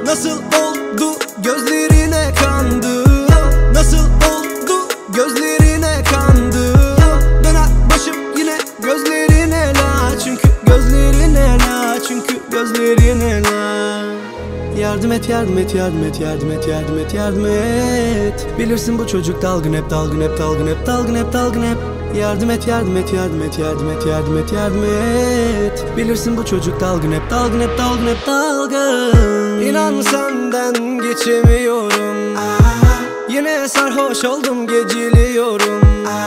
Nasıl oldu gözlerine kandı? Nasıl oldu gözlerine kandı? Döner başım yine gözlerine la. Çünkü gözlerine la. Çünkü gözlerine la. Yardım et, yardım et, yardım et, yardım et, yardım et, yardım et. Bilirsin bu çocuk dalgın hep, dalgın hep, dalgın hep, dalgın hep, dalgın hep. Yardım et, yardım et, yardım et, yardım et, yardım et, yardım et. Bilirsin bu çocuk dalgın hep, dalgın hep, dalgın hep, dalgın. İnan senden geçemiyorum. Yine sarhoş oldum, geciliyorum.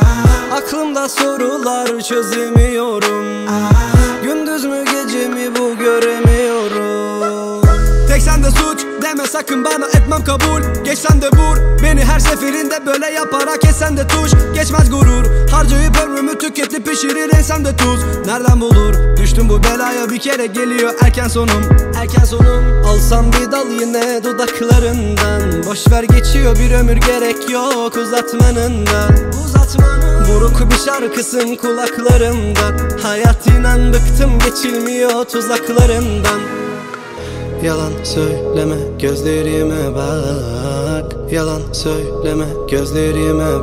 Aklımda sorular çözemiyorum. Gündüz mü gece mi bu göremiyorum. Tek sende suç deme sakın bana, etmem kabul. Geç sen de vur beni her seferinde, böyle yaparak esen de tuş. Geçmez gurur, harcayıp ömrümü tüketip pişirir insan de tuz. Nereden bulur düştüm bu belaya, bir kere geliyor erken sonum. Erken sonum. Alsam bir dal yine dudaklarından. Boşver geçiyor bir ömür, gerek yok uzatmanından. Buruk bir şarkısın kulaklarımda. Hayat inan bıktım, geçilmiyor tuzaklarından. Yalan söyleme gözlerime bak. Yalan söyleme gözlerime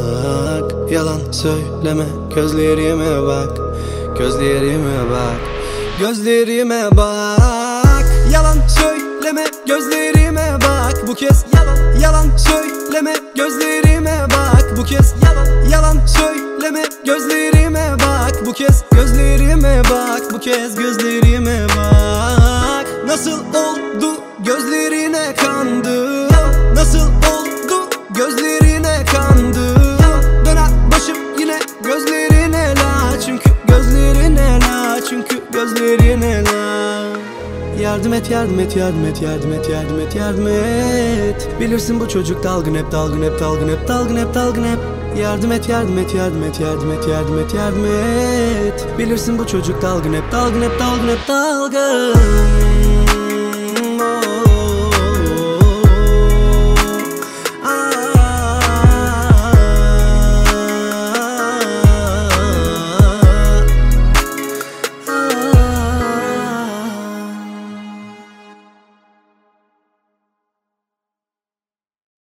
bak. Yalan söyleme gözlerime bak. Gözlerime bak. Gözlerime bak. Yalan söyleme gözlerime bak. Bu kez yalan. Yalan söyleme gözlerime bak. Bu kez yalan. Yalan söyleme gözlerime bak. Bu kez gözlerime bak. Bu kez gözlerime bak. Nasıl oldu gözlerine kandı? Nasıl oldu gözlerine kandı? Döner başım yine gözlerine la. Çünkü gözlerine la. Çünkü gözlerine la. Yardım et, yardım et, yardım et, yardım et, yardım et, yardım et. Bilirsin bu çocuk dalgın hep, dalgın hep, dalgın hep, dalgın hep, dalgın hep. Yardım et, yardım et, yardım et, yardım et, yardım et, yardım et. Bilirsin bu çocuk dalgın hep, dalgın hep, dalgın hep, dalgın.